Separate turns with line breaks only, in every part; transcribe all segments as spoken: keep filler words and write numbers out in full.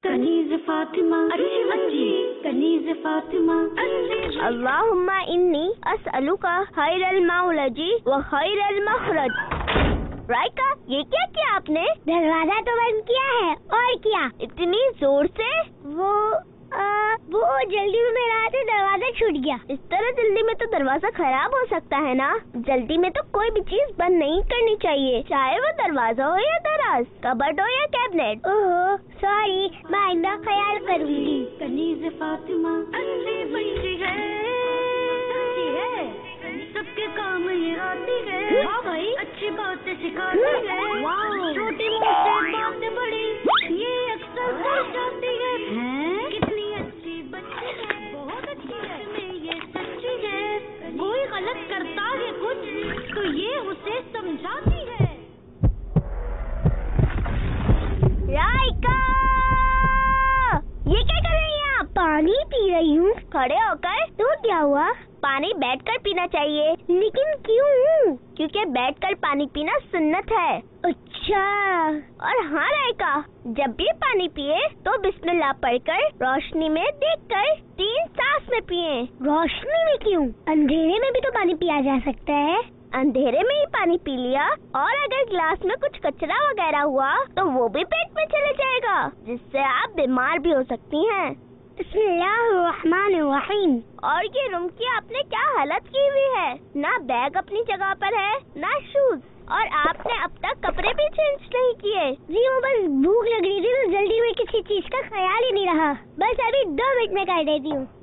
कनीज़ फातिमा अच्छी अच्छी कनीज़ फातिमा
अल्लाहुम्मा इन्नी अस्अलुका खैरल मौलजी व खैरल मखरज। राइका, ये क्या किया आपने?
दरवाजा तो बंद किया है। और क्या?
इतनी जोर से?
वो आ, वो जल्दी में रहा था, दरवाजा छूट गया।
इस तरह जल्दी में तो दरवाजा खराब हो सकता है ना। जल्दी में तो कोई भी चीज बंद नहीं करनी चाहिए, चाहे वो दरवाजा हो या दराज, कबर्ड हो या कैबिनेट।
ओहो सॉरी, मैं आइंदा ख्याल करूंगी।
कनीज़ फातिमा अच्छी बच्ची है, सबके काम ये आती है। हाँ भाई, अच्छी बातें सिखाती है। छोटी मोटी बातें बड़ी ये अक्सर दर्शाती है। कितनी अच्छी बच्ची है, बहुत अच्छी है, में ये सच्ची है। कोई गलत करता है कुछ तो ये उसे समझाती है।
राइका, ये क्या कर रही हैं आप?
पानी पी रही हूँ।
खड़े होकर?
तो क्या हुआ?
पानी बैठकर पीना चाहिए।
लेकिन क्यों?
क्योंकि बैठकर पानी पीना सुन्नत है।
अच्छा।
और हाँ राइका, जब भी पानी पिए तो बिस्मिल्लाह पढ़कर रोशनी में देखकर तीन सांस में पिए।
रोशनी में क्यों? अंधेरे में भी तो पानी पिया जा सकता है।
अंधेरे में ही पानी पी लिया और अगर गिलास में कुछ कचरा वगैरह हुआ तो वो भी पेट में चले जाएगा, जिससे आप बीमार भी हो सकती हैं।
बिस्मिल्लाहिर्रहमानिर्रहीम।
और ये रूम की आपने क्या हालत की हुई है? ना बैग अपनी जगह पर है, ना शूज, और आपने अब तक कपड़े भी चेंज नहीं किए।
जी वो बस भूख लग रही थी तो जल्दी में किसी चीज का ख्याल ही नहीं रहा। बस अभी दो मिनट में कर देती हूँ।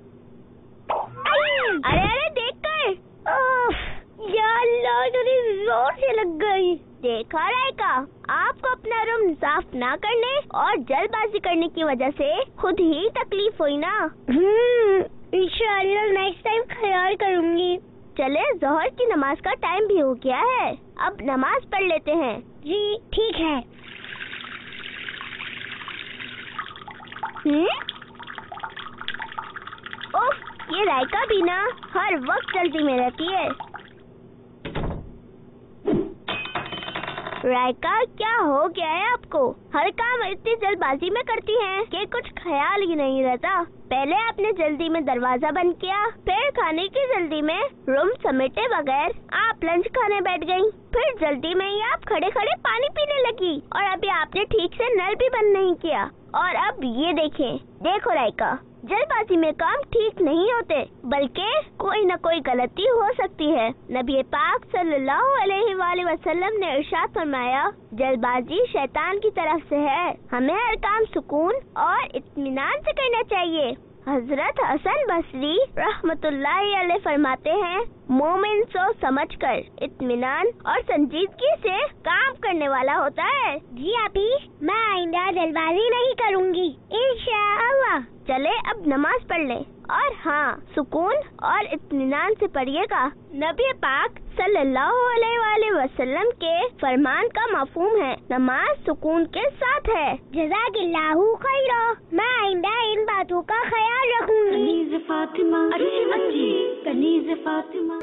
अरे अरे देख कर,
या अल्लाह, जोर से लग गई।
देखा राइका, आपको अपना रूम साफ ना करने और जल्दबाजी करने की वजह से खुद ही तकलीफ हुई ना।
हम्म, इंशाअल्लाह नेक्स्ट टाइम ख्याल करूंगी।
चले, जोहर की नमाज का टाइम भी हो गया है, अब नमाज पढ़ लेते हैं।
जी ठीक है।
हम्म? ओह, ये राइका भी ना हर वक्त जल्दी में रहती है। राइका, क्या हो गया है आपको? हर काम इतनी जल्दबाजी में करती हैं कि कुछ ख्याल ही नहीं रहता। पहले आपने जल्दी में दरवाजा बंद किया, फिर खाने की जल्दी में रूम समेटे बगैर आप लंच खाने बैठ गईं, फिर जल्दी में ही आप खड़े खड़े पानी पीने लगी, और अभी आपने ठीक से नल भी बंद नहीं किया। और अब ये देखें, देखो राइका, जल्दबाजी में काम ठीक नहीं होते, बल्कि कोई न कोई गलती हो सकती है। नबी पाक सल्लल्लाहु अलैहि वसल्लम ने इरशाद फरमाया, जल्दबाजी शैतान की तरफ से है, हमें हर काम सुकून और इत्मीनान से करना चाहिए। हजरत हसन बसरी रहमतुल्लाहि अलैह फरमाते हैं, मोमिन सोच समझकर, इत्मीनान और संजीदगी से काम करने वाला होता है।
जी आपी, मैं आइंदा जल्दबाजी नहीं करूंगी इंशाअल्लाह।
चले, अब नमाज पढ़ ले, और हाँ, सुकून और इत्मीनान से पढ़िएगा। नबी पाक सल्लल्लाहु अलैहि वसल्लम के फरमान का मफहूम है, नमाज सुकून के साथ है।
जज़ाकिल्लाहु खैरा। मैं आइंदा इन बातों का ख्याल रखूंगी।
कनीज़ फातिमा अच्छी अच्छी कनीज़ फातिमा।